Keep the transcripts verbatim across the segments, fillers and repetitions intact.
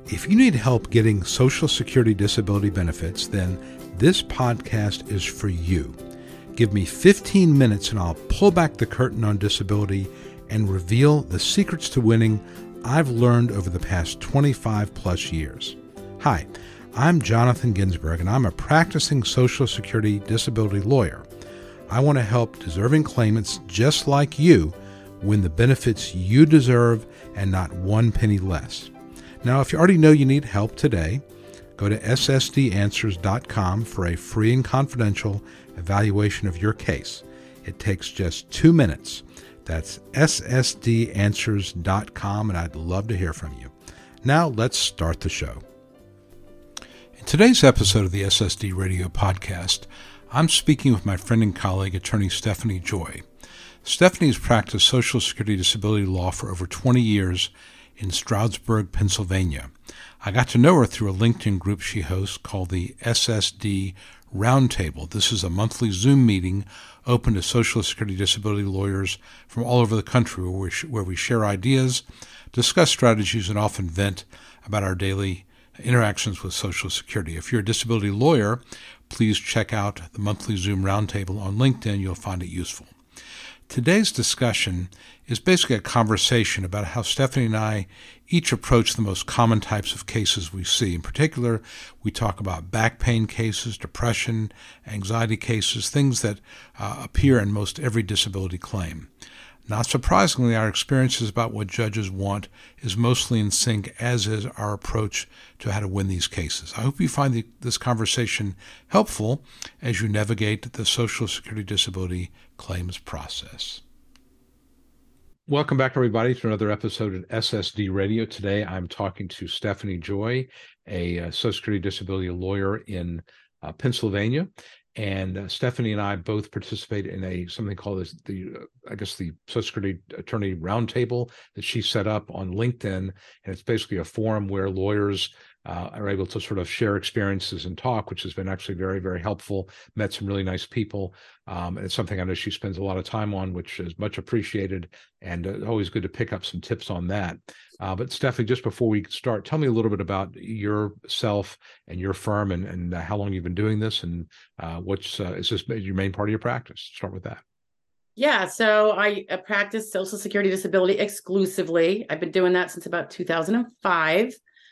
If you need help getting Social Security disability benefits, then this podcast is for you. Give me fifteen minutes and I'll pull back the curtain on disability and reveal the secrets to winning I've learned over the past twenty-five plus years. Hi, I'm Jonathan Ginsberg and I'm a practicing Social Security disability lawyer. I want to help deserving claimants just like you win the benefits you deserve and not one penny less. Now, if you already know you need help today, go to S S D answers dot com for a free and confidential evaluation of your case. It takes just two minutes. That's S S D answers dot com, and I'd love to hear from you. Now, let's start the show. In today's episode of the S S D Radio Podcast, I'm speaking with my friend and colleague, attorney Stephanie Joy. Stephanie has practiced Social Security disability law for over twenty years in Stroudsburg, Pennsylvania. I got to know her through a LinkedIn group she hosts called the S S D Roundtable. This is a monthly Zoom meeting open to Social Security disability lawyers from all over the country where we, sh- where we share ideas, discuss strategies, and often vent about our daily interactions with Social Security. If you're a disability lawyer, please check out the monthly Zoom Roundtable on LinkedIn. You'll find it useful. Today's discussion is basically a conversation about how Stephanie and I each approach the most common types of cases we see. In particular, we talk about back pain cases, depression, anxiety cases, things that uh, appear in most every disability claim. Not surprisingly, our experiences about what judges want is mostly in sync, as is our approach to how to win these cases. I hope you find the, this conversation helpful as you navigate the Social Security disability claims process. Welcome back, everybody, to another episode of S S D Radio. Today, I'm talking to Stephanie Joy, a uh, Social Security disability lawyer in uh, Pennsylvania. And uh, Stephanie and I both participate in a something called this, the uh, I guess the Social Security Attorney Roundtable that she set up on LinkedIn, and it's basically a forum where lawyers uh, are able to sort of share experiences and talk, which has been actually very, very helpful. Met some really nice people, um, and it's something I know she spends a lot of time on, which is much appreciated, and uh, always good to pick up some tips on that. Uh, but Stephanie, just before we start, tell me a little bit about yourself and your firm, and, and uh, how long you've been doing this, and uh, what's uh, is this your main part of your practice? Start with that. Yeah, so I uh, practice Social Security disability exclusively. I've been doing that since about two thousand five.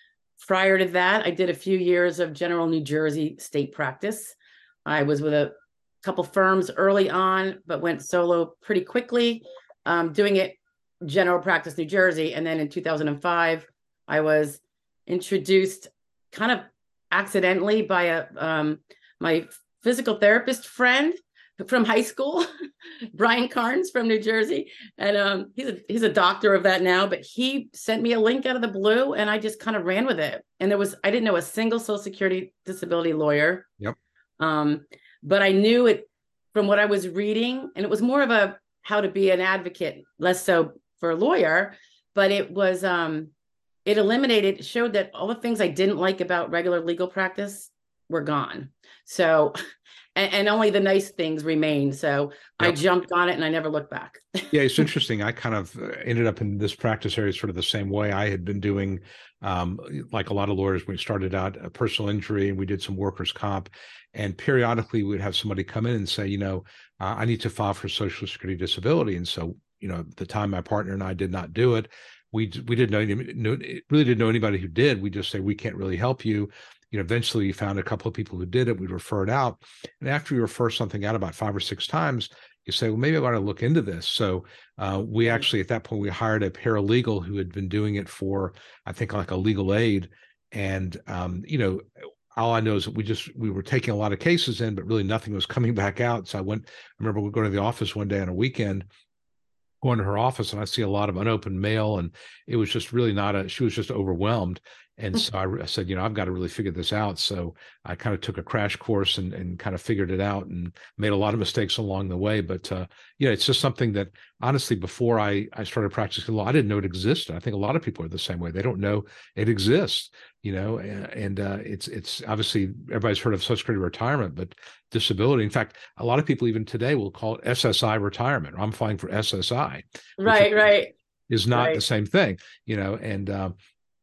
Prior to that, I did a few years of general New Jersey state practice. I was with a couple firms early on, but went solo pretty quickly, um, doing it general practice New Jersey. And then in two thousand five, I was introduced kind of accidentally by a um, my physical therapist friend from high school, Brian Carnes from New Jersey. And um, he's a, he's a doctor of that now, but he sent me a link out of the blue and I just kind of ran with it. And there was, I didn't know a single Social Security disability lawyer. Yep. Um, but I knew it from what I was reading, and it was more of a, how to be an advocate, less so for a lawyer, but it was, um, it eliminated, showed that all the things I didn't like about regular legal practice were gone. So, and, and only the nice things remained. So yep. I jumped on it and I never looked back. Yeah, it's interesting. I kind of ended up in this practice area sort of the same way. I had been doing, um, like a lot of lawyers, we started out a personal injury and we did some workers' comp. And periodically we'd have somebody come in and say, you know, uh, I need to file for Social Security disability. And so, you know, at the time my partner and I did not do it. We we didn't know, know really didn't know anybody who did. We just say, we can't really help you. You know, eventually we found a couple of people who did it. We referred out. And after you refer something out about five or six times, you say, well, maybe I want to look into this. So uh, we actually, at that point, we hired a paralegal who had been doing it for, I think, like a legal aid. And, um, you know, all I know is that we just, we were taking a lot of cases in, but really nothing was coming back out. So I went, I remember we going to the office one day on a weekend, going to her office, and I see a lot of unopened mail, and it was just really not a, she was just overwhelmed. And so I, I said, you know, I've got to really figure this out. So I kind of took a crash course and, and kind of figured it out and made a lot of mistakes along the way. But, uh, yeah, it's just something that honestly, before I, I started practicing law, I didn't know it existed. I think a lot of people are the same way. They don't know it exists, you know, and, and uh, it's, it's obviously everybody's heard of Social Security retirement, but disability. In fact, a lot of people even today will call it S S I retirement. I'm filing for S S I. Right, is, right. Is not right. the same thing, you know, and, um,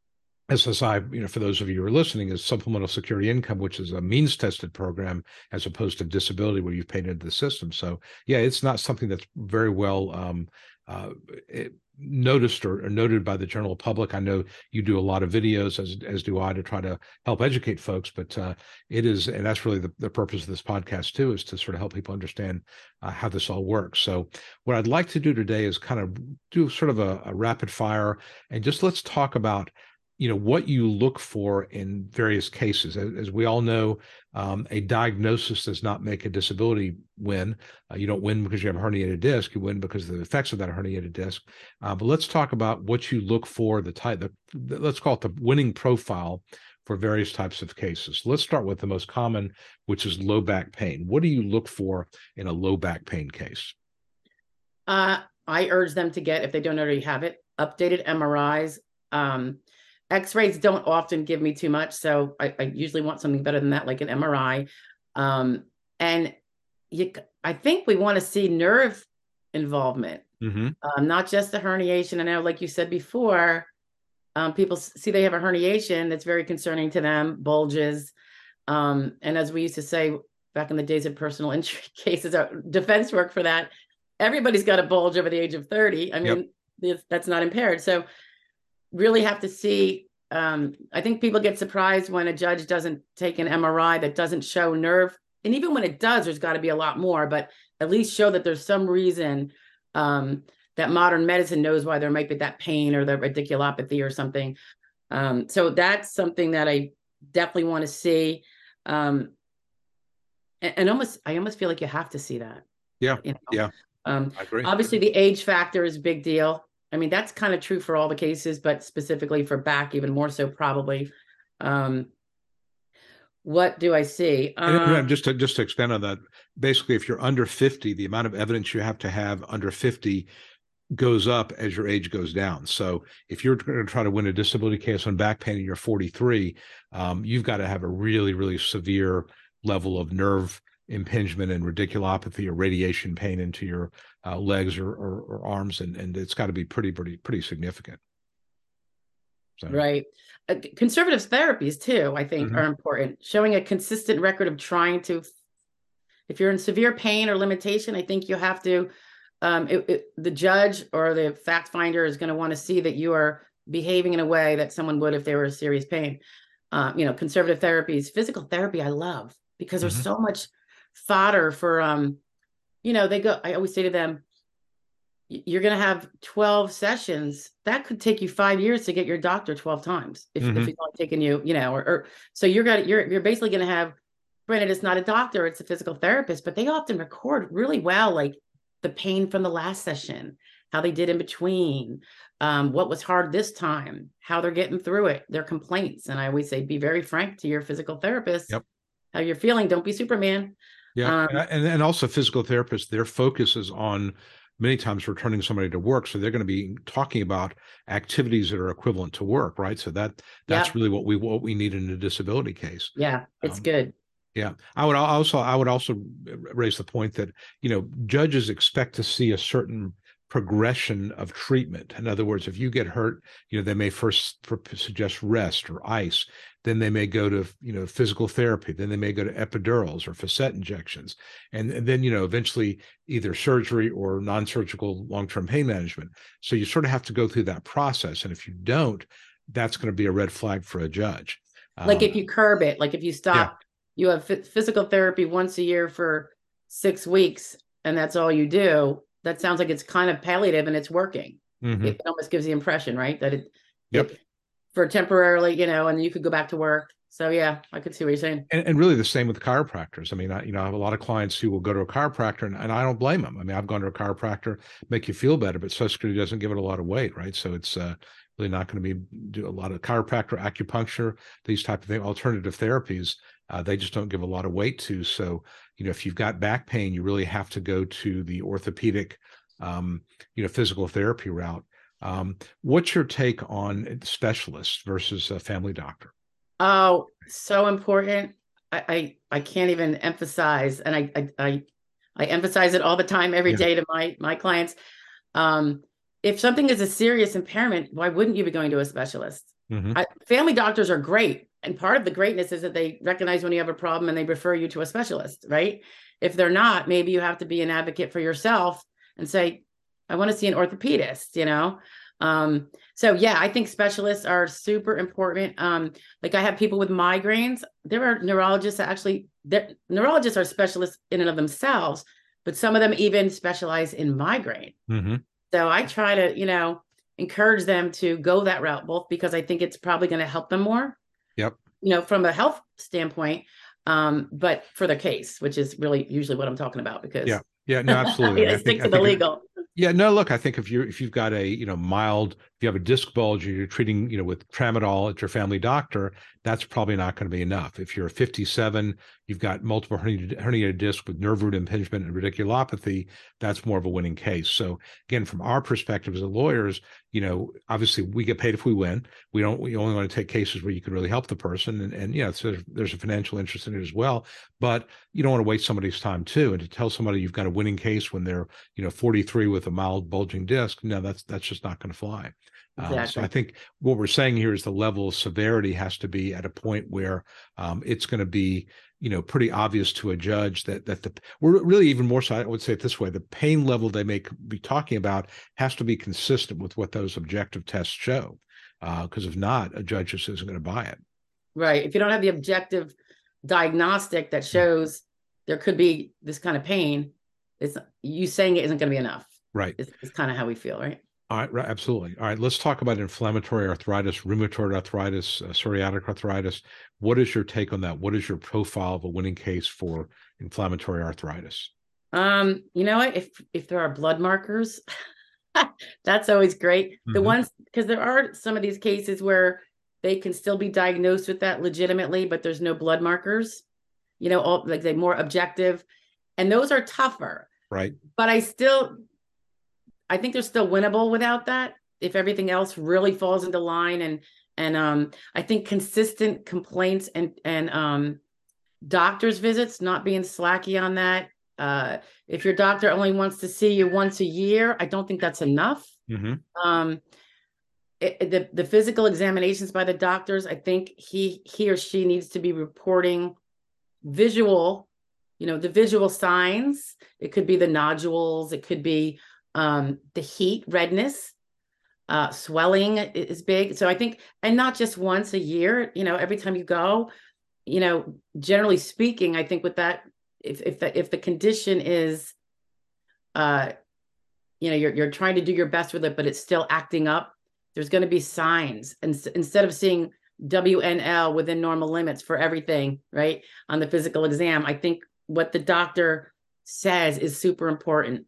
S S I, you know, for those of you who are listening, is supplemental security income, which is a means tested program as opposed to disability where you've paid into the system. So yeah, it's not something that's very well um, uh, it, noticed or, or noted by the general public. I know you do a lot of videos, as as do I, to try to help educate folks, but uh, it is, and that's really the, the purpose of this podcast too, is to sort of help people understand uh, how this all works. So what I'd like to do today is kind of do sort of a, a rapid fire, and just let's talk about, you know, what you look for in various cases. As, as we all know, um, a diagnosis does not make a disability win. Uh, you don't win because you have a herniated disc. You win because of the effects of that herniated disc. Uh, but let's talk about what you look for, the type, the, the, let's call it the winning profile for various types of cases. Let's start with the most common, which is low back pain. What do you look for in a low back pain case? Uh, I urge them to get, if they don't already have it, updated M R Is. Um, X-rays don't often give me too much, so I, I usually want something better than that, like an M R I. Um, and you, I think we want to see nerve involvement, mm-hmm. um, not just the herniation. I know, like you said before, um, people see they have a herniation that's very concerning to them, bulges. Um, and as we used to say back in the days of personal injury cases, uh, defense work for that, everybody's got a bulge over the age of thirty. I mean, yep. That's not impaired. So really have to see. Um, I think people get surprised when a judge doesn't take an M R I that doesn't show nerve. And even when it does, there's got to be a lot more, but at least show that there's some reason um, that modern medicine knows why there might be that pain or the radiculopathy or something. Um, so that's something that I definitely want to see. Um, and, and almost, I almost feel like you have to see that. Yeah. You know? Yeah. Um, I agree. Obviously the age factor is a big deal. I mean, that's kind of true for all the cases, but specifically for back, even more so probably. Um, what do I see? And Um, just to, just to expand on that, basically, if you're under fifty, the amount of evidence you have to have under fifty goes up as your age goes down. So if you're going to try to win a disability case on back pain and you're forty-three, um, you've got to have a really, really severe level of nerve impingement and radiculopathy or radiation pain into your uh, legs or, or, or arms, and, and it's got to be pretty, pretty, pretty significant. So. Right. Uh, conservative therapies too, I think, mm-hmm. are important. Showing a consistent record of trying to, if you're in severe pain or limitation, I think you have to, um, it, it, the judge or the fact finder is going to want to see that you are behaving in a way that someone would if they were in serious pain. Uh, you know, conservative therapies, physical therapy, I love because there's mm-hmm. so much fodder for, um, you know, they go, I always say to them, you're going to have twelve sessions. That could take you five years to get your doctor twelve times. If, mm-hmm. if it's only taking you, you know, or, or so you're going to, you're, you're basically going to have, granted, it's not a doctor, it's a physical therapist, but they often record really well, like the pain from the last session, how they did in between, um, what was hard this time, how they're getting through it, their complaints. And I always say, be very frank to your physical therapist, yep. how you're feeling. Don't be Superman. Yeah. Um, and, and also physical therapists, their focus is on many times returning somebody to work. So they're going to be talking about activities that are equivalent to work, right? So that that's yeah. really what we what we need in a disability case. Yeah, it's um, good. Yeah. I would also I would also raise the point that, you know, judges expect to see a certain progression of treatment. In other words, if you get hurt, you know, they may first suggest rest or ice, then they may go to, you know, physical therapy, then they may go to epidurals or facet injections, and, and then, you know, eventually either surgery or non-surgical long-term pain management. So you sort of have to go through that process. And if you don't, that's going to be a red flag for a judge. Like um, if you curb it, like if you stop, yeah. you have f- physical therapy once a year for six weeks, and that's all you do. That sounds like it's kind of palliative and it's working. Mm-hmm. It almost gives the impression, right? That it, yep. it for temporarily, you know, and you could go back to work. So yeah, I could see what you're saying. And, and really the same with chiropractors. I mean, I, you know, I have a lot of clients who will go to a chiropractor, and, and I don't blame them. I mean, I've gone to a chiropractor, make you feel better, but Social Security doesn't give it a lot of weight, right? So it's uh, really not going to be do a lot of chiropractor, acupuncture, these type of things, alternative therapies. Uh, they just don't give a lot of weight to. So, you know, if you've got back pain, you really have to go to the orthopedic, um, you know, physical therapy route. Um, what's your take on specialists versus a family doctor? Oh, so important. I, I, I can't even emphasize, and I, I, I, I emphasize it all the time, every yeah. day to my, my clients. Um, if something is a serious impairment, why wouldn't you be going to a specialist? Mm-hmm. I, family doctors are great. And part of the greatness is that they recognize when you have a problem and they refer you to a specialist, right? If they're not, maybe you have to be an advocate for yourself and say, I want to see an orthopedist, you know? Um, so yeah, I think specialists are super important. Um, like I have people with migraines. There are neurologists that actually, neurologists are specialists in and of themselves, but some of them even specialize in migraine. Mm-hmm. So I try to, you know, encourage them to go that route, both because I think it's probably going to help them more. Yep. You know, from a health standpoint, um, but for the case, which is really usually what I'm talking about, because yeah, yeah, no, absolutely. I, I stick think, to I the think legal. Yeah, no, look, I think if you're if you've got a, you know, mild, if you have a disc bulge and you're treating, you know, with tramadol at your family doctor, that's probably not going to be enough. If you're fifty-seven, you've got multiple herniated, herniated disc with nerve root impingement and radiculopathy, that's more of a winning case. So again, from our perspective as lawyers, you know, obviously we get paid if we win. We don't, we only want to take cases where you can really help the person. And, and you know, so there's, there's a financial interest in it as well. But you don't want to waste somebody's time too. And to tell somebody you've got a winning case when they're, you know, forty-three with a mild bulging disc, no, that's that's just not going to fly. Exactly. Um, so I think what we're saying here is the level of severity has to be at a point where um, it's going to be, you know, pretty obvious to a judge that that the we're really even more so. I would say it this way: the pain level they may be talking about has to be consistent with what those objective tests show. Because uh, if not, a judge just isn't going to buy it. Right. If you don't have the objective diagnostic that shows there could be this kind of pain, it's you saying it isn't going to be enough. Right. It's, it's kind of how we feel, right? All right, right, absolutely. All right, let's talk about inflammatory arthritis, rheumatoid arthritis, uh, psoriatic arthritis. What is your take on that? What is your profile of a winning case for inflammatory arthritis? Um, you know what? If if there are blood markers, that's always great. Mm-hmm. The ones, because there are some of these cases where they can still be diagnosed with that legitimately, but there's no blood markers. You know, all, like they're more objective, and those are tougher. Right. But I still. I think they're still winnable without that. If everything else really falls into line, and and um, I think consistent complaints and and um, doctor's visits, not being slacky on that. Uh, if your doctor only wants to see you once a year, I don't think that's enough. Mm-hmm. Um, it, the the physical examinations by the doctors, I think he he or she needs to be reporting visual, you know, the visual signs. It could be the nodules. It could be um the heat, redness, uh swelling is big. So I think, and not just once a year, you know, every time you go, you know, generally speaking, I think with that, if if the if the condition is uh you know, you're you're trying to do your best with it, but it's still acting up, there's going to be signs. And instead of seeing W N L within normal limits for everything, right, on the physical exam, I think what the doctor says is super important.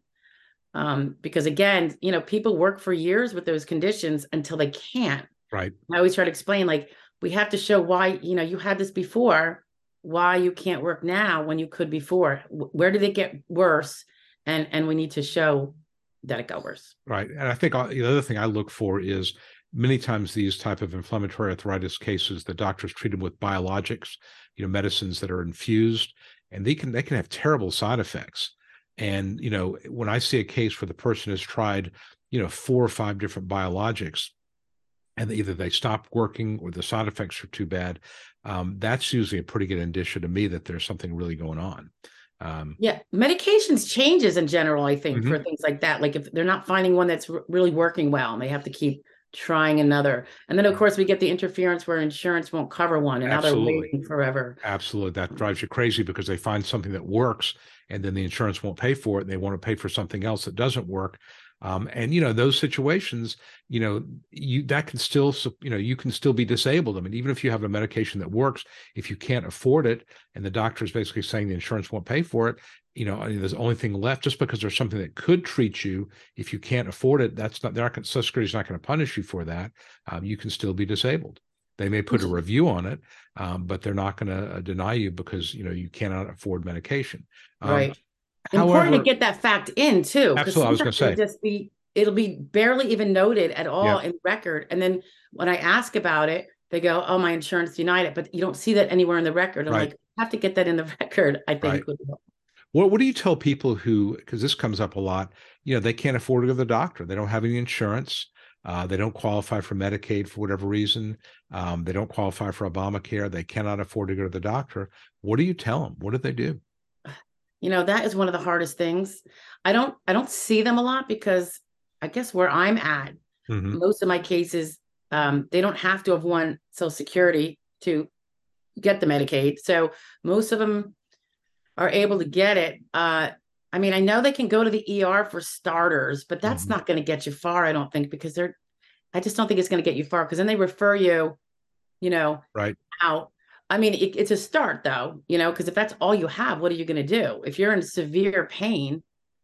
Um, because again, you know, people work for years with those conditions until they can't. Right. I always try to explain, like, we have to show why, you know, you had this before, why you can't work now when you could before. Where did it get worse? And and we need to show that it got worse. Right. And I think the other thing I look for is many times these type of inflammatory arthritis cases, the doctors treat them with biologics, you know, medicines that are infused, and they can they can have terrible side effects. And, you know, when I see a case where the person has tried, you know, four or five different biologics and either they stop working or the side effects are too bad, um, that's usually a pretty good indicia to me that there's something really going on. Um, yeah. Medications changes in general, I think, mm-hmm. for things like that. Like if they're not finding one that's r- really working well and they have to keep trying another. And then, of course, we get the interference where insurance won't cover one and Absolutely. Now they're waiting forever. Absolutely. That drives you crazy because they find something that works and then the insurance won't pay for it. And they want to pay for something else that doesn't work. Um, and, you know, those situations, you know, you that can still, you know, you can still be disabled. I mean, even if you have a medication that works, if you can't afford it and the doctor is basically saying the insurance won't pay for it, you know, I mean, there's the only thing left just because there's something that could treat you. If you can't afford it, that's not, they're not, Social Security is not going to punish you for that. Um, you can still be disabled. They may put a review on it, um, but they're not going to uh, deny you because, you know, you cannot afford medication. Um, right. However, important to get that fact in too. Absolutely, I was going to say, just be it'll be barely even noted at all yeah. in record, and then when I ask about it, they go, "Oh, my insurance denied it," but you don't see that anywhere in the record. I'm right. like, I have to get that in the record. I think. Right. What What do you tell people who, because this comes up a lot, you know, they can't afford to go to the doctor, they don't have any insurance, Uh, they don't qualify for Medicaid for whatever reason. Um, they don't qualify for Obamacare. They cannot afford to go to the doctor. What do you tell them? What do they do? You know, that is one of the hardest things. I don't I don't see them a lot because I guess where I'm at, Mm-hmm. most of my cases, um, they don't have to have won Social Security to get the Medicaid. So most of them are able to get it. Uh, I mean, I know they can go to the E R for starters, but that's Mm-hmm. not going to get you far, I don't think, because they're, I just don't think it's going to get you far because then they refer you, you know, Right. out. I mean, it, it's a start though, you know, because if that's all you have, what are you going to do? If you're in severe pain,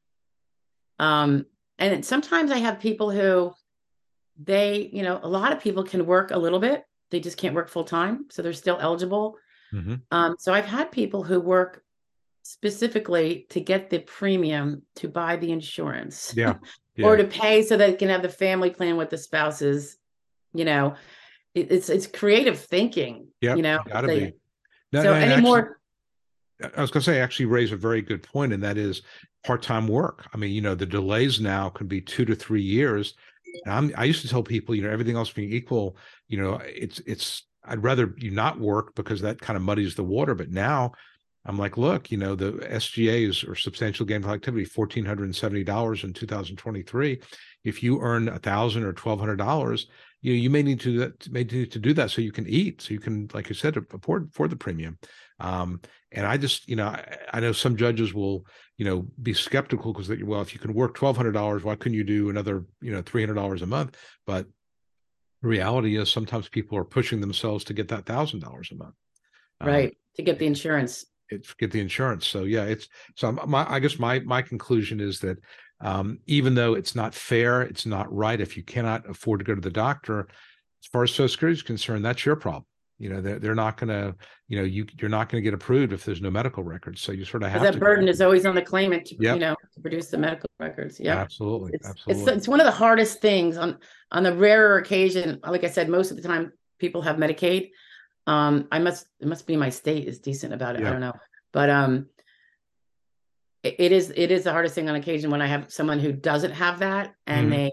um, and sometimes I have people who they, you know, a lot of people can work a little bit. They just can't work full time. So they're still eligible. Mm-hmm. Um, so I've had people who work specifically to get the premium to buy the insurance Yeah. or Yeah. to pay so they can have the family plan with the spouses. You know, it, it's it's creative thinking, you Yep. know. Got to They, be. No, so and actually, anymore, I was going to say, actually raise a very good point, and that is part-time work. I mean, you know, the delays now can be two to three years. And I'm, I used to tell people, you know, everything else being equal, you know, it's, it's, I'd rather you not work because that kind of muddies the water. But now I'm like, look, you know, the S G As or substantial gainful activity, one thousand four hundred seventy dollars in two thousand twenty-three. If you earn a thousand or twelve hundred dollars, you know, you may need to may need to do that so you can eat, so you can, like you said, afford for the premium. Um, and I just, you know, I, I know some judges will, you know, be skeptical because they, well, if you can work twelve hundred dollars, why couldn't you do another, you know, three hundred dollars a month? But the reality is sometimes people are pushing themselves to get that thousand dollars a month. Um, right, to get the insurance. it's get the insurance. So yeah, it's so my I guess my my conclusion is that um, even though it's not fair, it's not right. If you cannot afford to go to the doctor, as far as Social Security is concerned, that's your problem. You know, they're, they're not going to, you know, you you're not going to get approved if there's no medical records. So you sort of have That to. burden is always on the claimant to, you Yep, know, to produce the medical records. Yep. absolutely, It's it's absolutely. it's one of the hardest things on on the rarer occasion. Like I said, most of the time people have Medicaid. Um, I must it must be my state is decent about it. I Yeah, don't know. But um it, it is it is the hardest thing on occasion when I have someone who doesn't have that and hmm they,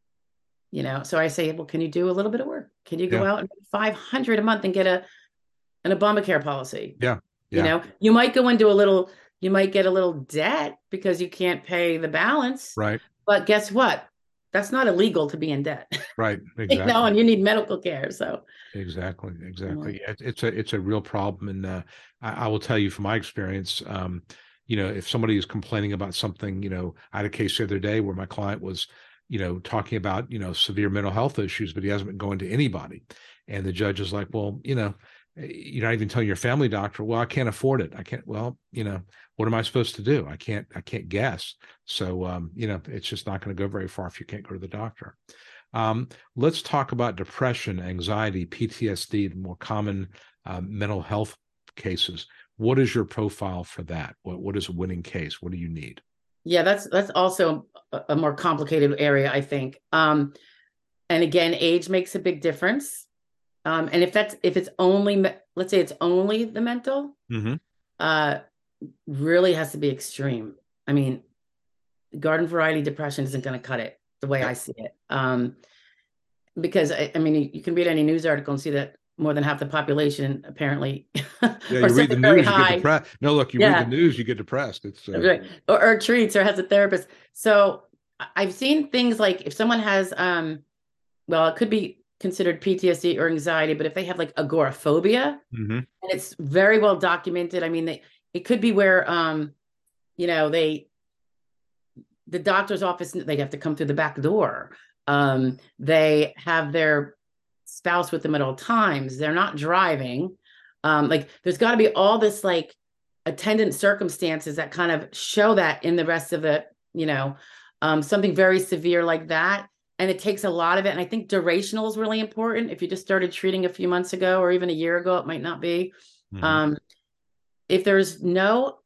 you know, so I say, well, can you do a little bit of work? Can you go yeah, out and five hundred a month and get a an Obamacare policy? yeah, You yeah. know, you might go into a little, you might get a little debt because you can't pay the balance. Right, But guess what? That's not illegal to be in debt, right, you know, exactly. and you need medical care. So, Exactly, mm, exactly. It, it's a it's a real problem, and uh, I, I will tell you from my experience. Um, you know, if somebody is complaining about something, you know, I had a case the other day where my client was, you know, talking about you know severe mental health issues, but he hasn't been going to anybody, and the judge is like, well, you know, you're not even telling your family doctor. Well, I can't afford it. I can't. Well, you know, what am I supposed to do? I can't. I can't guess. So, um, you know, it's just not going to go very far if you can't go to the doctor. Um, let's talk about depression, anxiety, P T S D, the more common uh, mental health cases. What is your profile for that? What What is a winning case? What do you need? yeah, that's that's also a, a more complicated area, I think. Um, and again, age makes a big difference. Um, and if that's if it's only, let's say it's only the mental, Mm-hmm. uh, really has to be extreme. I mean, garden variety depression isn't going to cut it the way Yep. I see it. Um, because I, I mean, you, you can read any news article and see that more than half the population apparently, Yeah, or you read the something very news, you get high, depressed. No, look, you read the yeah, news, you get depressed. It's uh, right, or, or treats or has a therapist. So I- I've seen things like if someone has, um, well, it could be considered P T S D or anxiety, but if they have like agoraphobia, mhm. and it's very well documented. I mean, they, it could be where, um, you know, they, the doctor's office, they have to come through the back door. Um, they have their spouse with them at all times. They're not driving. Um, like there's got to be all this like attendant circumstances that kind of show that in the rest of the, you know, um, something very severe like that. And it takes a lot of it. And I think durational is really important. If you just started treating a few months ago or even a year ago, it might not be. Mhm. Um, if there's no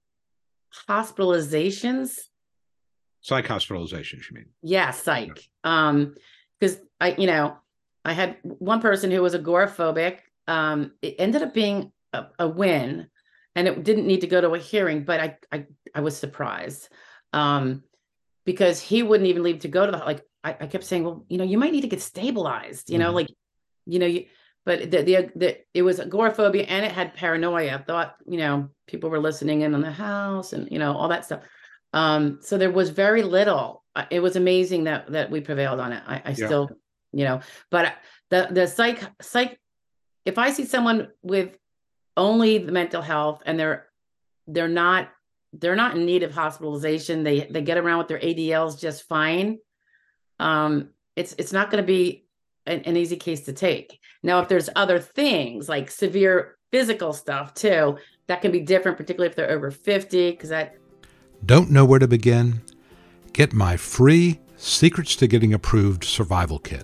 hospitalizations, Psych hospitalizations, you mean? yeah, Yeah. psych. Um, because I, you know, I had one person who was agoraphobic. Um, it ended up being a, a win, and it didn't need to go to a hearing, but I, I, I was surprised, um, because he wouldn't even leave to go to the like. I, I kept saying, well, you know, you might need to get stabilized, you know, Mm-hmm. like, you know, you, but the, the, the, it was agoraphobia and it had paranoia. I thought, you know, people were listening in on the house and, you know, all that stuff. Um, so there was very little. Uh, It was amazing that, that we prevailed on it. I, I Yeah. still, you know, but the, the psych, psych, if I see someone with only the mental health and they're, they're not, they're not in need of hospitalization, they, they get around with their A D Ls just fine. Um, it's, it's not going to be an, an easy case to take. Now, if there's other things like severe physical stuff too, that can be different, particularly if they're over fifty, because that. Don't know where to begin? Get my free Secrets to Getting Approved survival kit.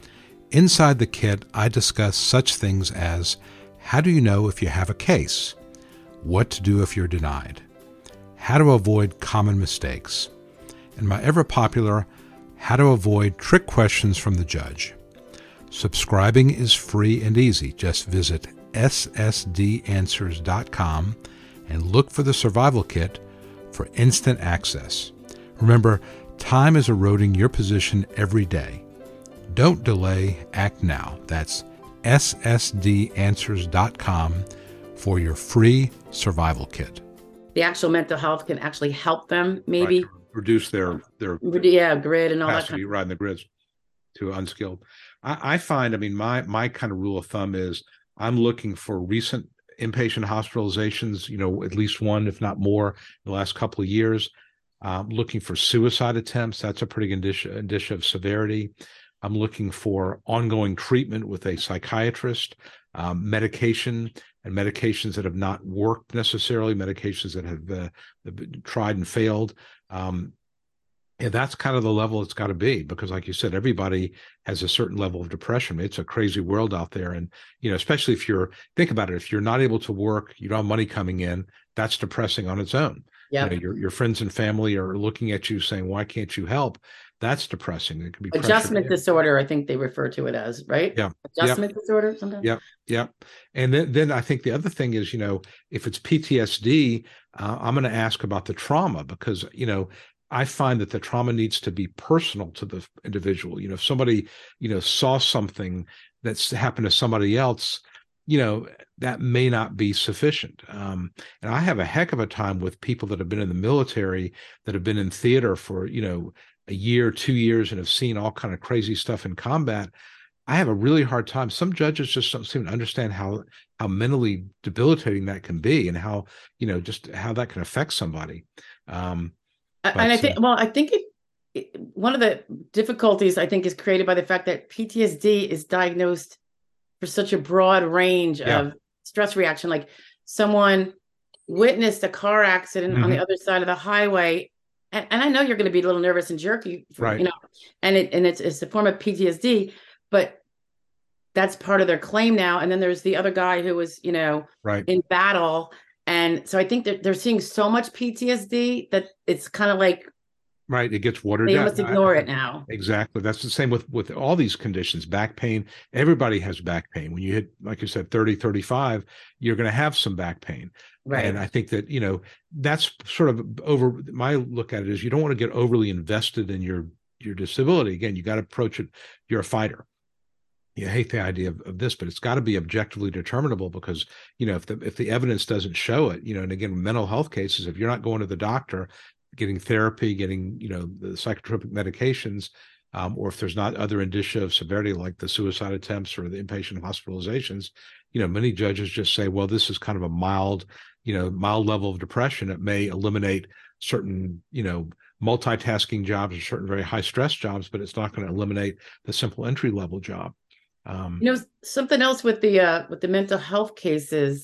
Inside the kit, I discuss such things as how do you know if you have a case, what to do if you're denied, how to avoid common mistakes, and my ever popular how to avoid trick questions from the judge. Subscribing is free and easy. Just visit S S D answers dot com and look for the survival kit for instant access. Remember, time is eroding your position every day. Don't delay, act now. That's S S D answers dot com for your free survival kit. The actual mental health can actually help them maybe. Right, reduce their, their yeah, grid and all that capacity kind of riding the grids to unskilled. I, I find, I mean, my my kind of rule of thumb is I'm looking for recent inpatient hospitalizations, you know, at least one, if not more, in the last couple of years. Um, looking for suicide attempts. That's a pretty good indicia, indicia of severity. I'm looking for ongoing treatment with a psychiatrist, um, medication and medications that have not worked necessarily, medications that have, uh, have been tried and failed. Um, and that's kind of the level it's got to be, because like you said, everybody has a certain level of depression. It's a crazy world out there. And, you know, especially if you're, think about it, if you're not able to work, you don't have money coming in, that's depressing on its own. Yeah. You know, your, your friends and family are looking at you saying, why can't you help? That's depressing. It can be adjustment disorder, I think they refer to it as, right? Yeah. Adjustment yep. disorder sometimes. Yeah. Yeah. And then, then I think the other thing is, you know, if it's P T S D, uh, I'm going to ask about the trauma, because, you know, I find that the trauma needs to be personal to the individual. You know, if somebody, you know, saw something that's happened to somebody else, you know, that may not be sufficient. Um, and I have a heck of a time with people that have been in the military, that have been in theater for, you know, a year, two years, and have seen all kind of crazy stuff in combat. I have a really hard time. Some judges just don't seem to understand how, how mentally debilitating that can be, and how, you know, just how that can affect somebody. Um, But, and I think, well, I think it, it, one of the difficulties I think is created by the fact that P T S D is diagnosed for such a broad range yeah. of stress reaction. Like someone witnessed a car accident mm-hmm. on the other side of the highway. And, and I know you're going to be a little nervous and jerky, for, right. you know, and it, and it's, it's a form of P T S D, but that's part of their claim now. And then there's the other guy who was, you know, right. in battle. And so I think that they're seeing so much P T S D that it's kind of like, right, it gets watered they down. They must ignore it now. Exactly. That's the same with, with all these conditions. Back pain, everybody has back pain. When you hit, like you said, thirty, thirty-five, you're going to have some back pain. Right. And I think that, you know, that's sort of over, my look at it is you don't want to get overly invested in your, your disability. Again, you got to approach it, you're a fighter. You hate the idea of, of this, but it's got to be objectively determinable, because, you know, if the if the evidence doesn't show it, you know, and again, mental health cases, if you're not going to the doctor, getting therapy, getting, you know, the psychotropic medications, um, or if there's not other indicia of severity like the suicide attempts or the inpatient hospitalizations, you know, many judges just say, well, this is kind of a mild, you know, mild level of depression. It may eliminate certain, you know, multitasking jobs or certain very high stress jobs, but it's not going to eliminate the simple entry level job. Um, you know, something else with the uh, with the mental health cases,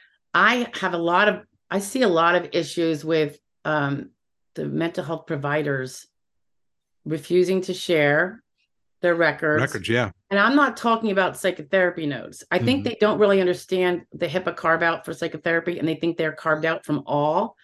I have a lot of, I see a lot of issues with um, the mental health providers refusing to share their records. Records, yeah. And I'm not talking about psychotherapy notes. I think mm-hmm. they don't really understand the HIPAA carve out for psychotherapy, and they think they're carved out from all.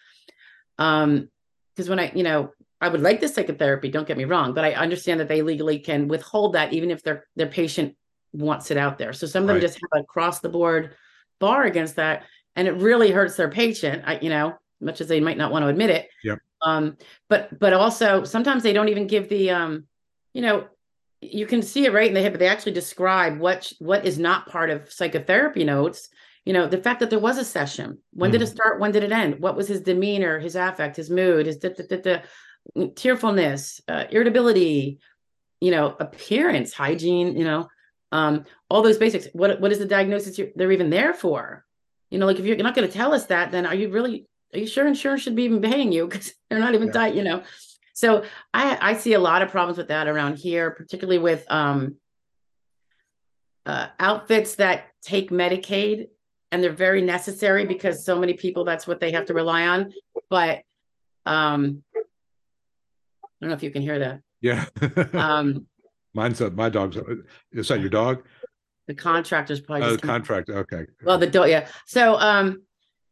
Um, because when I, you know, I would like the psychotherapy, don't get me wrong, but I understand that they legally can withhold that even if their their patient wants it out there. So some of them right. just have a across the board bar against that, and it really hurts their patient, I, you know, much as they might not want to admit it. Yep. Um, but but also sometimes they don't even give the um, you know, you can see it right in the hip, but they actually describe what what is not part of psychotherapy notes. You know, the fact that there was a session. When did it Mhm. start? When did it end? What was his demeanor, his affect, his mood, his da, da, da, da, tearfulness, uh, irritability, you know, appearance, hygiene, you know, um, all those basics. What what is the diagnosis you're, they're even there for? You know, like if you're not going to tell us that, then are you really, are you sure insurance should be even paying you? Because they're not even, Yeah. di- you know. So I, I see a lot of problems with that around here, particularly with um, uh, outfits that take Medicaid, and they're very necessary because so many people, that's what they have to rely on. But um, I don't know if you can hear that. Yeah. Um, Mine's a, my dog's. Is that your dog? the contractors probably Oh, just came. contract. Okay. Well, the dog, yeah. So um,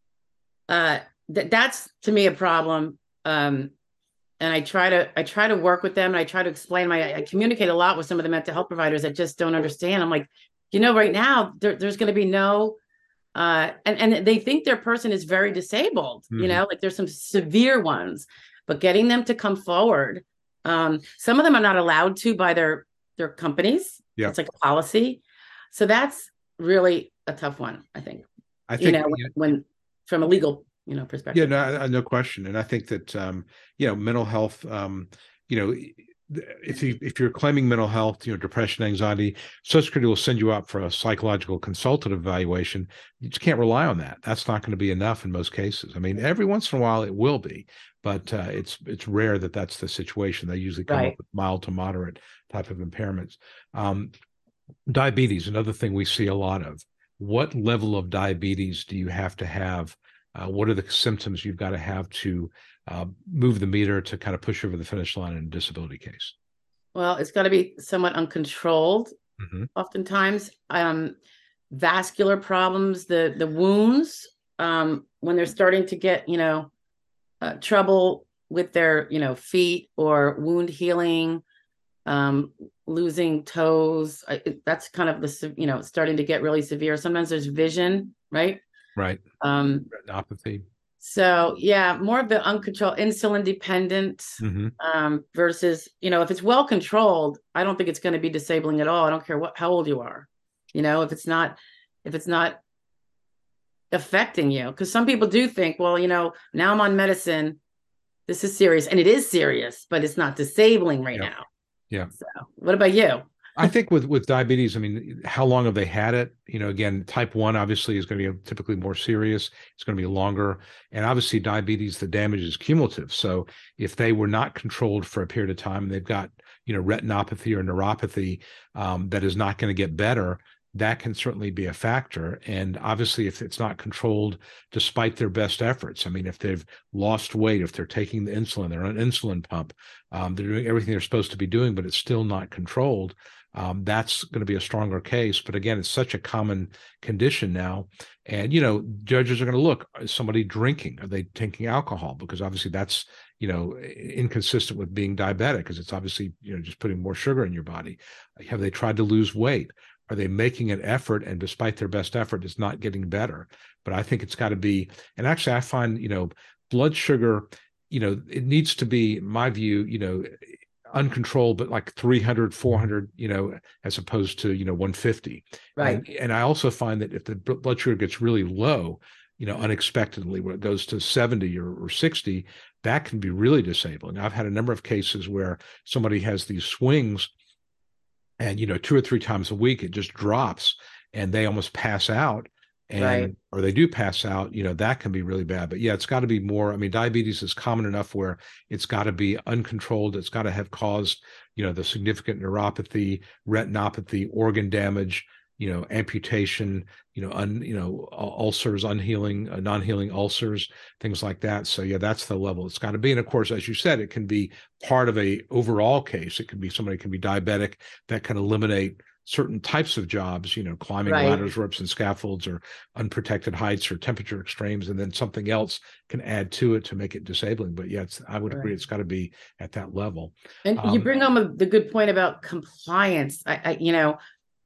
uh, th- that's to me a problem. Um, and I try to I try to work with them, and I try to explain my I communicate a lot with some of the mental health providers that just don't understand. I'm like, you know, right now there, there's going to be no uh and and they think their person is very disabled, you Mhm. know, like there's some severe ones, but getting them to come forward, um some of them are not allowed to by their their companies. Yeah. It's like a policy. So that's really a tough one, I think, I you think, know, when, yeah, when from a legal, you know, yeah, perspective. no, I- no question. And I think that, um, you know, mental health, um, you know, if you if you're claiming mental health, you know, depression, anxiety, Social Security will send you out for a psychological consultative evaluation. You just can't rely on that. That's not going to be enough in most cases. I mean, every once in a while it will be, but uh, it's it's rare that that's the situation. They usually come up Right. with mild to moderate type of impairments. Um, Diabetes, another thing we see a lot of. What level of diabetes do you have to have? Uh, what are the symptoms you've got to have to uh, move the meter to kind of push over the finish line in a disability case? Well, it's got to be somewhat uncontrolled Mm-hmm. oftentimes. Um vascular problems, the the wounds, um when they're starting to get, you know, uh, trouble with their, you know, feet or wound healing, um, losing toes. I, that's kind of the, you know, starting to get really severe. Sometimes there's vision, right? Right. Um, Retinopathy. so yeah, more of the uncontrolled, insulin dependent, Mm-hmm. um, versus, you know, if it's well controlled, I don't think it's going to be disabling at all. I don't care what, how old you are, you know, if it's not, if it's not affecting you. Because some people do think, well, you know, now I'm on medicine, this is serious, and it is serious, but it's not disabling right Yeah. now. Yeah. So what about you? I think with with diabetes, I mean, how long have they had it? You know, again, type one obviously is going to be typically more serious. It's going to be longer, and obviously diabetes, the damage is cumulative. So if they were not controlled for a period of time, and they've got, you know, retinopathy or neuropathy um, that is not going to get better, that can certainly be a factor. And obviously, if it's not controlled despite their best efforts, I mean, if they've lost weight, if they're taking the insulin, they're on an insulin pump, um, they're doing everything they're supposed to be doing, but it's still not controlled. Um, that's going to be a stronger case. But again, it's such a common condition now. And, you know, judges are going to look, is somebody drinking? Are they taking alcohol? Because obviously that's, you know, inconsistent with being diabetic, because it's obviously, you know, just putting more sugar in your body. Have they tried to lose weight? Are they making an effort, and despite their best effort, it's not getting better? But I think it's got to be, and actually I find, you know, blood sugar, you know, it needs to be, in my view, you know, uncontrolled, but like three hundred, four hundred, you know, as opposed to, you know, one fifty. Right. And, and I also find that if the blood sugar gets really low, you know, unexpectedly, when it goes to seventy or, or sixty, that can be really disabling. I've had a number of cases where somebody has these swings, and, you know, two or three times a week, it just drops and they almost pass out. And, Right. or they do pass out, you know, that can be really bad. But yeah, it's got to be more. I mean, diabetes is common enough where it's got to be uncontrolled. It's got to have caused, you know, the significant neuropathy, retinopathy, organ damage, you know, amputation, you know, un, you know, ulcers, unhealing, uh, non-healing ulcers, things like that. So yeah, that's the level it's got to be. And of course, as you said, it can be part of a overall case. It could be somebody can be diabetic that can eliminate certain types of jobs, you know, climbing Right. ladders, ropes, and scaffolds, or unprotected heights, or temperature extremes, and then something else can add to it to make it disabling. But yeah, it's, I would agree, Right. it's got to be at that level. And you Um, bring home a, the good point about compliance. I, I, you know,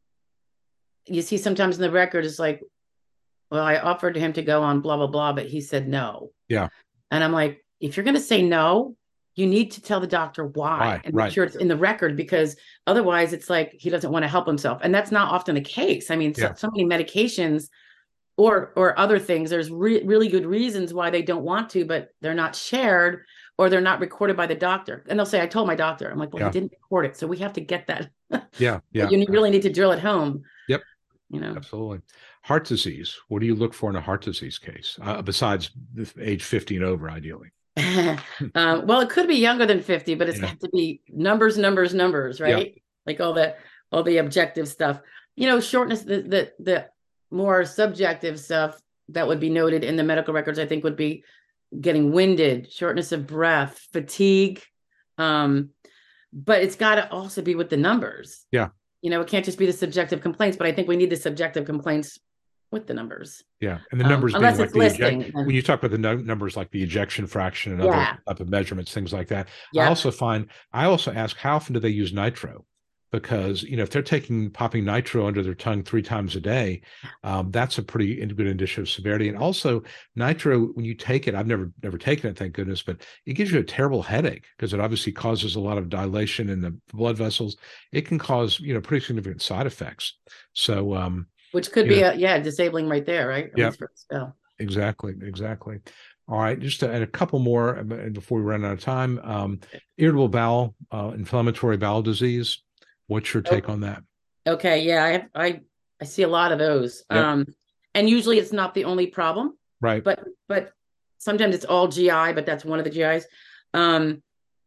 you see sometimes in the record is like, well, I offered him to go on blah blah blah, but he said no. yeah, And I'm like, if you're going to say no, you need to tell the doctor why Right, and make right. sure it's in the record, because otherwise it's like he doesn't want to help himself. And that's not often the case. I mean, so, Yeah. so many medications or or other things, there's re- really good reasons why they don't want to, but they're not shared or they're not recorded by the doctor. And they'll say, I told my doctor. I'm like, well, Yeah. he didn't record it. So we have to get that. Yeah. Yeah. You really need to drill it home. Yep. You know, Absolutely. Heart disease. What do you look for in a heart disease case, uh, besides the age fifty and over, ideally? um, well, it could be younger than fifty, but it's Yeah. got to be numbers, numbers, numbers, right? Yeah. Like all the all the objective stuff. You know, shortness, the the the more subjective stuff that would be noted in the medical records, I think, would be getting winded, shortness of breath, fatigue. Um, but it's got to also be with the numbers. Yeah. You know, it can't just be the subjective complaints, but I think we need the subjective complaints with the numbers. Yeah. And the Um, numbers being unless like it's the listing. eject, when you talk about the nu- numbers like the ejection fraction and other Yeah. type of measurements, things like that. I Yeah. also find, I also ask, how often do they use nitro? Because, you know, if they're taking popping nitro under their tongue three times a day, um, that's a pretty good indication of severity. And also nitro, when you take it, I've never, never taken it, thank goodness, but it gives you a terrible headache because it obviously causes a lot of dilation in the blood vessels. It can cause, you know, pretty significant side effects. So, um, Which could you be know, a, yeah, disabling right there, right? At Yeah. least for a spell. exactly, exactly. All right, just a, and a couple more uh, b- before we run out of time. Um, irritable bowel, uh, inflammatory bowel disease. What's your take on that? Okay, yeah, I have, I I see a lot of those. Yep. Um, and usually it's not the only problem, Right. but but sometimes it's all G I, but that's one of the G Is. Um,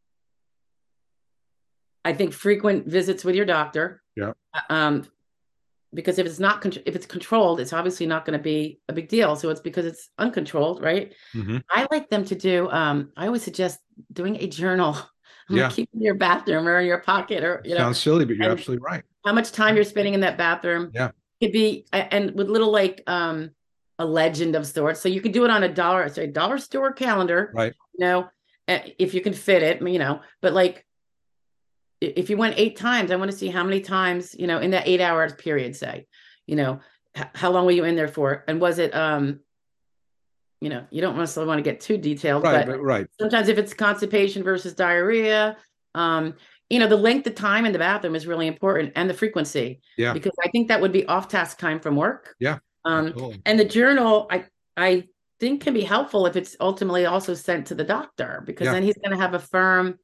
I think frequent visits with your doctor. Yeah. Um, because if it's not con- if it's controlled, it's obviously not going to be a big deal. So it's because it's uncontrolled, right? Mm-hmm. I like them to do. Um, I always suggest doing a journal. I'm Yeah. like, keep it in your bathroom or in your pocket, or you know, Sounds silly, but you're and absolutely right. how much time you're spending in that bathroom. Yeah. Could be a- and with little like um a legend of sorts. So you could do it on a dollar, say dollar store calendar, Right. you know, uh, if you can fit it, you know, but like i- if you went eight times, I want to see how many times, you know, in that eight hour period, say, you know, h- how long were you in there for? And was it, um, you know, you don't necessarily want to get too detailed, Right. but But, right. sometimes if it's constipation versus diarrhea, um, you know, the length of time in the bathroom is really important, and the frequency, Yeah. because I think that would be off task time from work. Yeah. Um, Absolutely. and the journal, I I think can be helpful if it's ultimately also sent to the doctor, because Yeah. then he's going to have a firm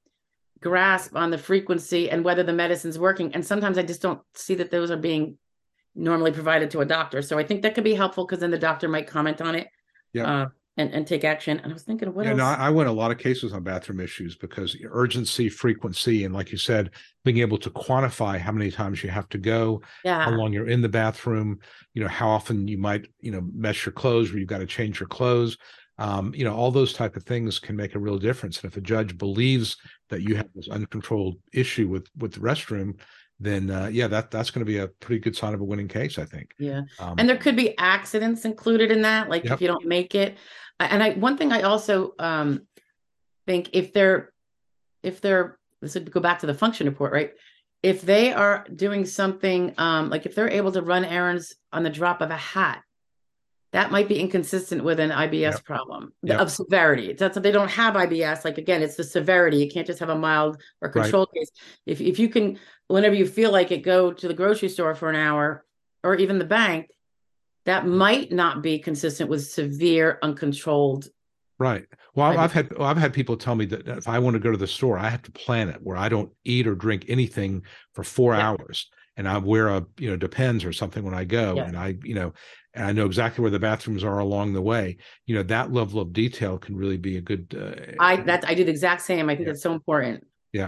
grasp on the frequency and whether the medicine's working. And sometimes I just don't see that those are being normally provided to a doctor. So I think that could be helpful, because then the doctor might comment on it. Yeah. Uh, and, and take action. And I was thinking, what Yeah, else? no, I I win a lot of cases on bathroom issues because urgency, frequency, and like you said, being able to quantify how many times you have to go, yeah. how long you're in the bathroom, you know, how often you might, you know, mess your clothes, where you've got to change your clothes. Um, you know, all those type of things can make a real difference. And if a judge believes that you have this uncontrolled issue with with the restroom, then uh, yeah, that that's going to be a pretty good sign of a winning case, I think. Yeah. Um, And there could be accidents included in that, like Yep. if you don't make it. And I, one thing I also um, think if they're, if they're, this would go back to the function report, right? If they are doing something, um, like if they're able to run errands on the drop of a hat, that might be inconsistent with an I B S Yep. problem Yep. of severity. That's if they don't have I B S. Like again, it's the severity. You can't just have a mild or Right. controlled case. If if you can, whenever you feel like it, go to the grocery store for an hour or even the bank, that might not be consistent with severe uncontrolled. Right. Well, I've, I I've had well, I've had people tell me that if I want to go to the store, I have to plan it where I don't eat or drink anything for four Yeah. hours, and I wear a you know Depends or something when I go, Yeah. and I you know, and I know exactly where the bathrooms are along the way. You know, that level of detail can really be a good. Uh, I that I do the exact same. I think Yeah. that's so important.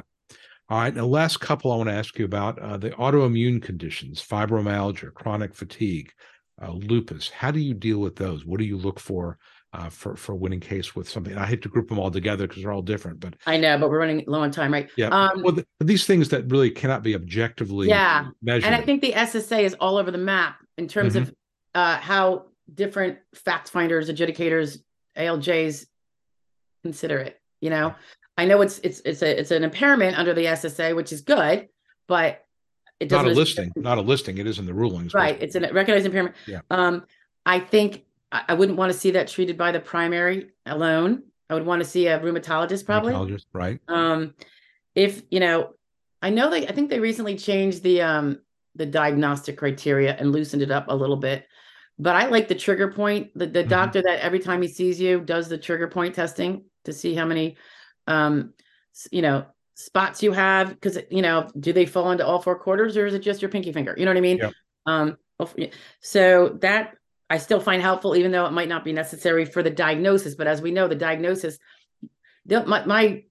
All right. The last couple I want to ask you about uh, the autoimmune conditions, fibromyalgia, chronic fatigue, uh, lupus. How do you deal with those? What do you look for uh, for for a winning case with something? I hate to group them all together because they're all different, but I know, but we're running low on time, right? yeah. Um, well, the, these things that really cannot be objectively yeah. measured. And I think the S S A is all over the map in terms Mhm. of uh, how different fact finders, adjudicators, A L Js consider it. You know, I know it's it's it's a it's an impairment under the S S A, which is good, but it not doesn't a listing, not a listing. It is in the rulings. but- right. It's a recognized impairment. Yeah. Um, I think I I wouldn't want to see that treated by the primary alone. I would want to see a rheumatologist probably. Rheumatologist, right? Um, if, you know, I know they, I think they recently changed the, um, the diagnostic criteria and loosened it up a little bit. But I like the trigger point, the, the Mhm. doctor that every time he sees you does the trigger point testing to see how many, um, s- you know, spots you have. Because, you know, do they fall into all four quarters or is it just your pinky finger? You know what I mean? Yep. Um, of- yeah. So that I still find helpful, even though it might not be necessary for the diagnosis. But as we know, the diagnosis, the, my, my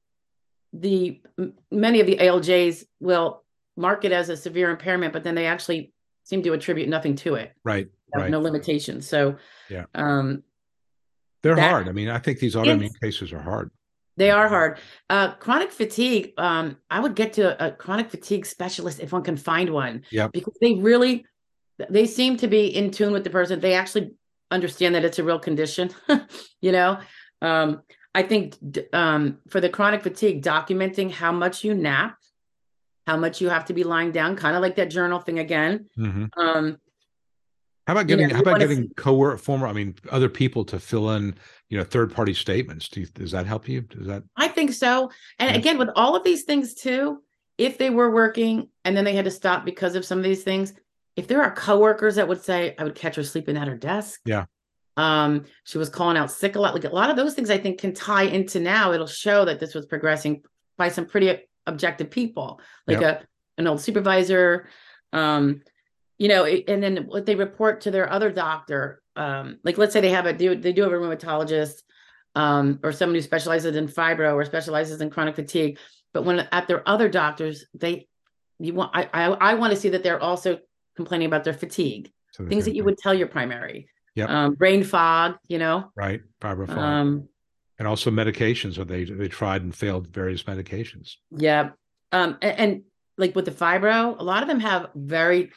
the m- many of the A L Js will mark it as a severe impairment, but then they actually seem to attribute nothing to it. Right, No, right. no limitations. So Yeah. um, They're that hard. I mean, I think these autoimmune it's, cases are hard. they are hard. Uh, chronic fatigue. Um, I would get to a, a chronic fatigue specialist if one can find one, Yep. because they really they seem to be in tune with the person. They actually understand that it's a real condition. you know, um, I think d- um, for the chronic fatigue, documenting how much you nap, how much you have to be lying down, kind of like that journal thing again. Hmm. Um, How about you know, getting, how you about want to getting co former, I mean, other people to fill in, you know, third party statements? Do you, does that help you? Does that, I think so. And yeah, again, with all of these things too, if they were working and then they had to stop because of some of these things, if there are coworkers that would say, I would catch her sleeping at her desk. yeah, Um, she was calling out sick a lot. Like a lot of those things I think can tie into now. It'll show that this was progressing by some pretty objective people, like yeah. a an old supervisor. Um, you know, it, and then what they report to their other doctor. Um, like let's say they have a do they do have a rheumatologist, um, or someone who specializes in fibro or specializes in chronic fatigue. But when at their other doctors, they you want I I, I want to see that they're also complaining about their fatigue, So the things same that you thing. would tell your primary, Yep. um, brain fog, you know, Right. Fibro fog. um, And also medications, or they, they tried and failed various medications. yeah, um, and, and like with the fibro, a lot of them have very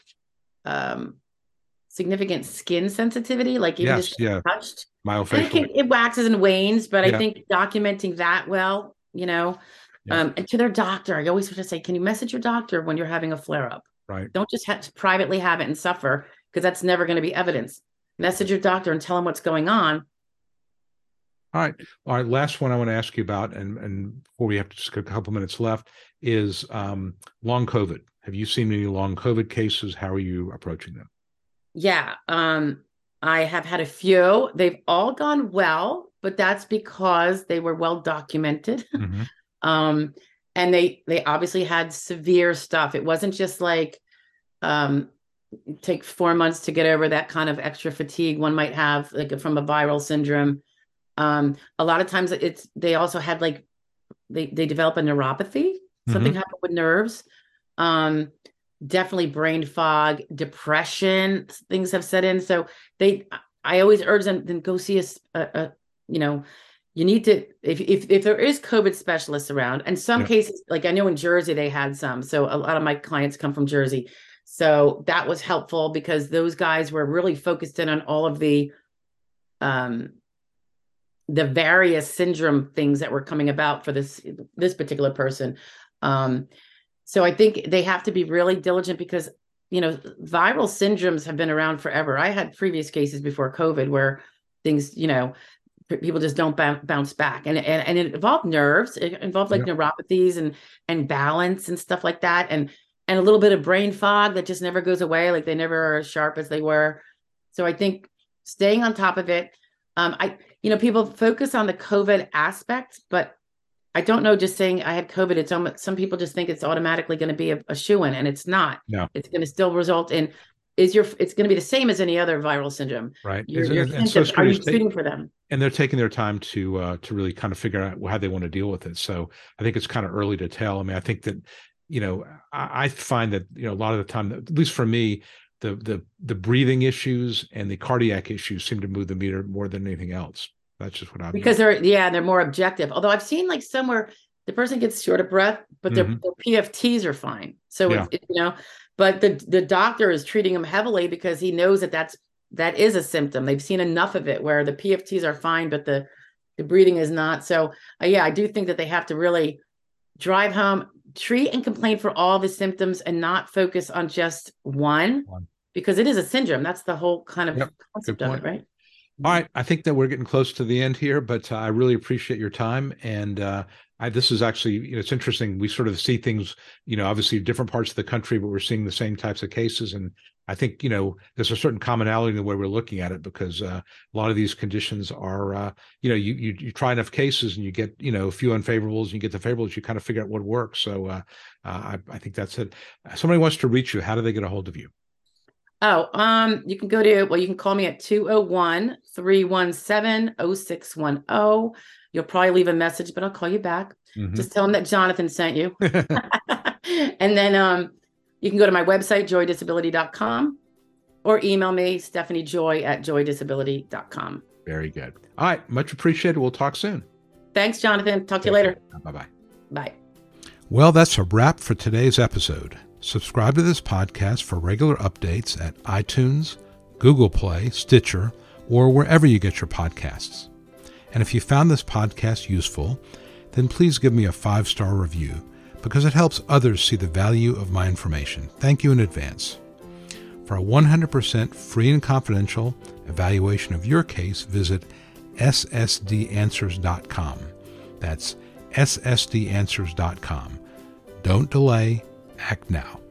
um significant skin sensitivity, like even just Yes. Yeah. touched. And it Myofascial. can it waxes and wanes, but I Yeah. think documenting that well, you know, Yeah. um, and to their doctor, I always have to say, can you message your doctor when you're having a flare up? Right. Don't just have to privately have it and suffer because that's never going to be evidence. Message your doctor and tell him what's going on. All right. All right. Last one I want to ask you about, and, and before we have just a couple minutes left, is um, long COVID. Have you seen any long COVID cases? How are you approaching them? Yeah, um, I have had a few. They've all gone well, but that's because they were well documented. Mm-hmm. um, and they they obviously had severe stuff. It wasn't just like um take four months to get over that kind of extra fatigue one might have like from a viral syndrome. Um, a lot of times it's they also had like they they develop a neuropathy. Something Mm-hmm. happened with nerves. Um, definitely brain fog, depression, things have set in. So they, I always urge them then go see a, a, a you know, you need to if if if there is COVID specialists around, and some Yeah. cases like I know in Jersey they had some. So a lot of my clients come from Jersey. So that was helpful because those guys were really focused in on all of the um the various syndrome things that were coming about for this this particular person. Um, so I think they have to be really diligent because you know viral syndromes have been around forever. I had previous cases before COVID where things you know people just don't bounce back, and and and it involved nerves. It involved like Yeah. neuropathies and and balance and stuff like that, and and a little bit of brain fog that just never goes away. Like they never are as sharp as they were. So I think staying on top of it. Um, I you know people focus on the COVID aspect, but I don't know, just saying I had COVID, it's almost, some people just think it's automatically going to be a, a shoo-in, and it's not. No. It's going to still result in, is your, it's going to be the same as any other viral syndrome. Right. Your, your And, and Social symptoms, are Security you is take, treating for them? and they're taking their time to uh, to really kind of figure out how they want to deal with it. So I think it's kind of early to tell. I mean, I think that you know I, I find that you know a lot of the time, at least for me, the the the breathing issues and the cardiac issues seem to move the meter more than anything else. That's just what I've Because noticed. they're, yeah, they're more objective. Although I've seen like somewhere the person gets short of breath, but their, Mm-hmm. their P F Ts are fine. So Yeah. it's, it, you know, but the, the doctor is treating them heavily because he knows that that's, that is a symptom. They've seen enough of it where the P F Ts are fine, but the, the breathing is not. So uh, yeah, I do think that they have to really drive home, treat and complain for all the symptoms and not focus on just one, One. because it is a syndrome. That's the whole kind of Yep. Good concept of it, point. right? All right. I think that we're getting close to the end here, but uh, I really appreciate your time. And uh, I, this is actually, you know, it's interesting. We sort of see things, you know, obviously different parts of the country, but we're seeing the same types of cases. And I think, you know, there's a certain commonality in the way we're looking at it, because uh, a lot of these conditions are, uh, you know, you, you you try enough cases and you get, you know, a few unfavorables and you get the favorables, you kind of figure out what works. So uh, uh, I, I think that's it. Somebody wants to reach you. How do they get a hold of you? Oh, um, you can go to, well, you can call me at two oh one, three one seven, oh six one oh. You'll probably leave a message, but I'll call you back. Mm-hmm. Just tell them that Jonathan sent you. And then um, you can go to my website, joy disability dot com, or email me, Stephanie Joy at joy disability dot com. Very good. All right. Much appreciated. We'll talk soon. Thanks, Jonathan. Talk to you later. Bye-bye. Bye. Well, that's a wrap for today's episode. Subscribe to this podcast for regular updates at iTunes, Google Play, Stitcher, or wherever you get your podcasts. And if you found this podcast useful, then please give me a five-star review, because it helps others see the value of my information. Thank you in advance. For a one hundred percent free and confidential evaluation of your case, visit S S D answers dot com. That's S S D answers dot com. Don't delay. Act now.